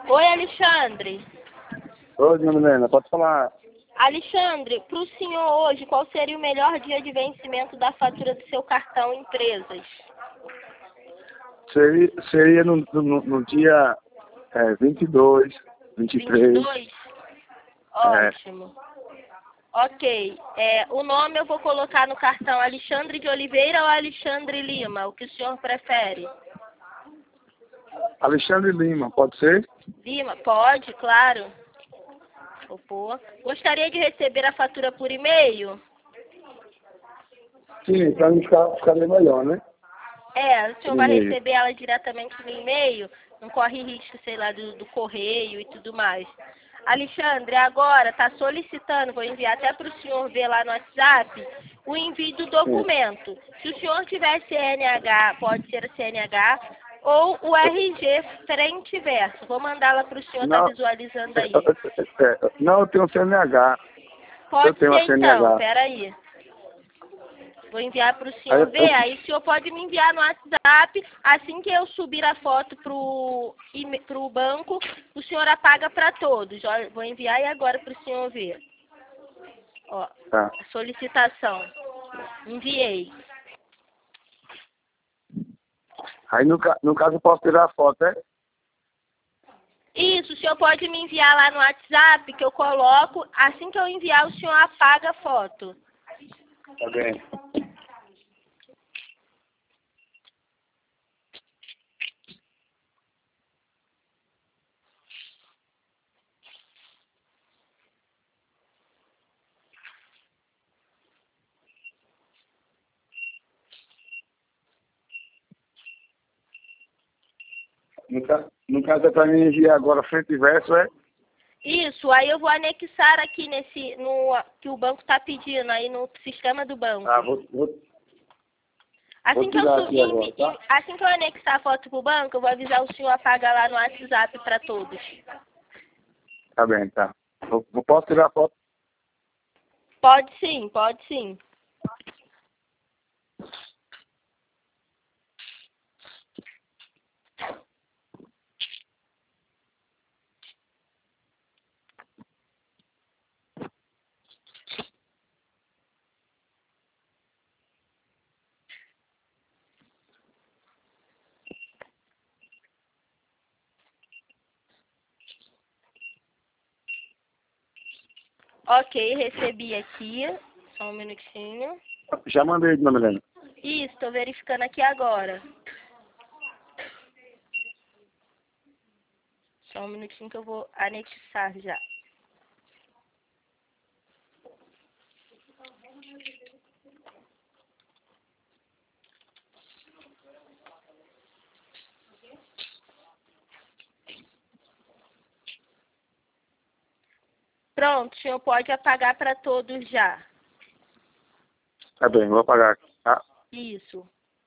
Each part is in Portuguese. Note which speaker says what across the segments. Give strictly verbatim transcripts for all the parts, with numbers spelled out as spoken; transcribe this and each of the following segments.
Speaker 1: Oi, Alexandre.
Speaker 2: Oi, dona Milena, pode falar.
Speaker 1: Alexandre, para o senhor hoje, qual seria o melhor dia de vencimento da fatura do seu cartão Empresas?
Speaker 2: Seria, seria no, no, no dia é, vinte e dois, vinte e três.
Speaker 1: vinte e dois? Ótimo. É. Ok. É, o nome eu vou colocar no cartão Alexandre de Oliveira ou Alexandre Lima? O que o senhor prefere?
Speaker 2: Alexandre Lima, pode ser?
Speaker 1: Lima, pode, claro. Vou pôr. Gostaria de receber a fatura por e-mail?
Speaker 2: Sim, para mim ficar, ficaria melhor, né?
Speaker 1: É, o senhor vai
Speaker 2: E-mail.
Speaker 1: receber ela diretamente no e-mail, não corre risco, sei lá, do, do correio e tudo mais. Alexandre, agora está solicitando, vou enviar até para o senhor ver lá no WhatsApp, o envio do documento. Se o senhor tiver C N H, pode ser a C N H, ou o R G frente e verso. Vou mandar lá para o senhor estar
Speaker 2: Não,
Speaker 1: tá visualizando aí.
Speaker 2: é, é, não, eu tenho C N H. Eu
Speaker 1: Pode
Speaker 2: tenho
Speaker 1: ser
Speaker 2: a
Speaker 1: então,
Speaker 2: C N H.
Speaker 1: peraí. Vou enviar para o
Speaker 2: Aí,
Speaker 1: senhor
Speaker 2: eu,
Speaker 1: ver, aí o senhor pode me enviar no WhatsApp, assim que eu subir a foto para o banco, o senhor apaga para todos. Ó, vou enviar aí agora para o senhor ver. Ó,
Speaker 2: tá.
Speaker 1: solicitação. Enviei.
Speaker 2: Aí no, ca- no caso eu posso tirar a foto, é?
Speaker 1: Isso, o senhor pode me enviar lá no WhatsApp, que eu coloco, assim que eu enviar, o senhor apaga a foto.
Speaker 2: Tá bem. No, ca- no caso é para mim enviar agora frente e verso, é?
Speaker 1: Isso, aí eu vou anexar aqui nesse, no que o banco está pedindo, aí no sistema do banco.
Speaker 2: Ah, vou, vou,
Speaker 1: Assim
Speaker 2: vou
Speaker 1: que, eu
Speaker 2: tirar
Speaker 1: su-
Speaker 2: aqui agora,
Speaker 1: envi-
Speaker 2: tá?
Speaker 1: em- assim que eu anexar a foto pro banco, eu vou avisar o senhor apagar lá no WhatsApp para todos.
Speaker 2: Tá bem, tá. Eu, eu posso tirar a foto?
Speaker 1: Pode sim, pode sim. Ok, recebi aqui. Só um minutinho.
Speaker 2: Já mandei, dona Milena.
Speaker 1: Isso, estou verificando aqui agora. Só um minutinho que eu vou anexar já. Pronto, o senhor pode apagar para todos já.
Speaker 2: Tá bem, vou apagar aqui, tá?
Speaker 1: Isso.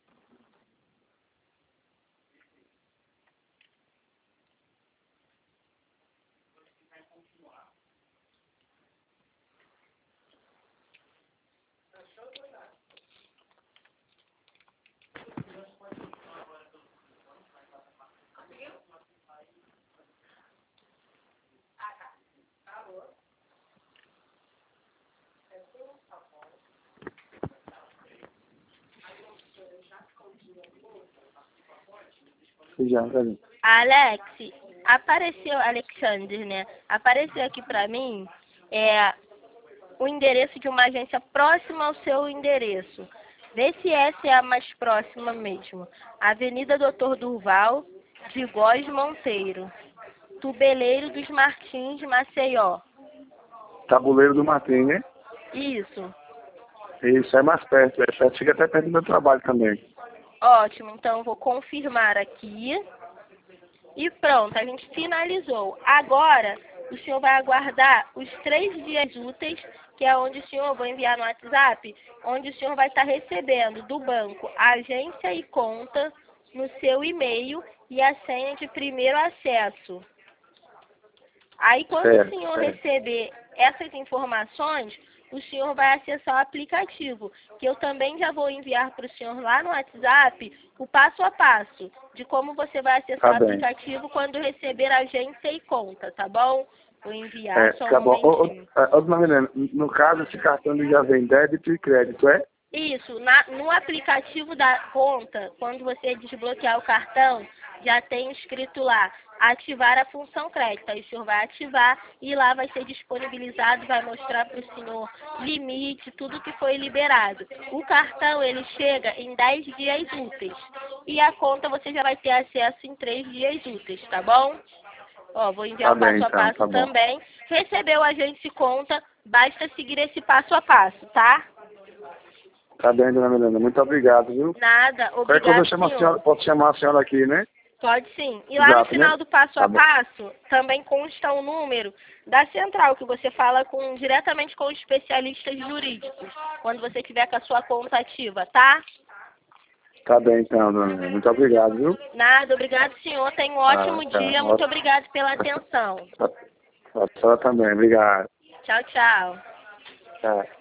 Speaker 2: Já, tá bem.
Speaker 1: Alex, apareceu, Alexandre, né? Apareceu aqui para mim é, o endereço de uma agência próxima ao seu endereço. Vê se essa é a mais próxima mesmo. Avenida Doutor Durval, de Góes Monteiro. Tubeleiro dos Martins, Maceió.
Speaker 2: Tabuleiro do Martim, né?
Speaker 1: Isso.
Speaker 2: Isso, é mais perto. É perto, fica até perto do meu trabalho também.
Speaker 1: Ótimo. Então, eu vou confirmar aqui. E pronto, a gente finalizou. Agora, o senhor vai aguardar os três dias úteis, que é onde o senhor, eu vou enviar no WhatsApp, onde o senhor vai estar recebendo do banco a agência e conta no seu e-mail e a senha de primeiro acesso. Aí, quando o
Speaker 2: Certo,
Speaker 1: senhor
Speaker 2: certo.
Speaker 1: receber essas informações, o senhor vai acessar o aplicativo, que eu também já vou enviar para o senhor lá no WhatsApp o passo a passo de como você vai acessar
Speaker 2: Tá
Speaker 1: o
Speaker 2: bem.
Speaker 1: aplicativo quando receber agência e conta, tá bom? Vou enviar
Speaker 2: É,
Speaker 1: só um
Speaker 2: tá bom. Ô, ô,
Speaker 1: momentinho.
Speaker 2: ô, dona Milena, no caso, esse cartão ele já vem débito e crédito, é?
Speaker 1: Isso, na, no aplicativo da conta, quando você desbloquear o cartão, já tem escrito lá, ativar a função crédito. Aí o senhor vai ativar e lá vai ser disponibilizado, vai mostrar para o senhor limite, tudo que foi liberado. O cartão, ele chega em dez dias úteis. E a conta você já vai ter acesso em três dias úteis, tá bom? Ó, vou enviar
Speaker 2: Tá
Speaker 1: o passo
Speaker 2: bem,
Speaker 1: a
Speaker 2: então,
Speaker 1: passo
Speaker 2: tá bom.
Speaker 1: também. Recebeu a agência e conta, basta seguir esse passo a passo, tá?
Speaker 2: Tá bem, dona Milena. Muito obrigado, viu?
Speaker 1: Nada,
Speaker 2: Qualquer coisa eu
Speaker 1: obrigado,
Speaker 2: chamo a
Speaker 1: senhor.
Speaker 2: senhora, posso chamar a senhora aqui, né?
Speaker 1: Pode sim. E lá no
Speaker 2: Exato,
Speaker 1: final
Speaker 2: né?
Speaker 1: do passo
Speaker 2: Tá
Speaker 1: a
Speaker 2: bom.
Speaker 1: passo, também consta o número da central, que você fala com, diretamente com os especialistas jurídicos, quando você tiver com a sua conta ativa, tá?
Speaker 2: Tá bem, então, dona Milena. Muito obrigado, viu?
Speaker 1: Nada, obrigado, senhor. Tenha um
Speaker 2: Ah,
Speaker 1: ótimo
Speaker 2: tá.
Speaker 1: dia. Muito
Speaker 2: Ótimo.
Speaker 1: obrigado pela atenção.
Speaker 2: A senhora também, obrigado.
Speaker 1: Tchau, tchau.
Speaker 2: Tá.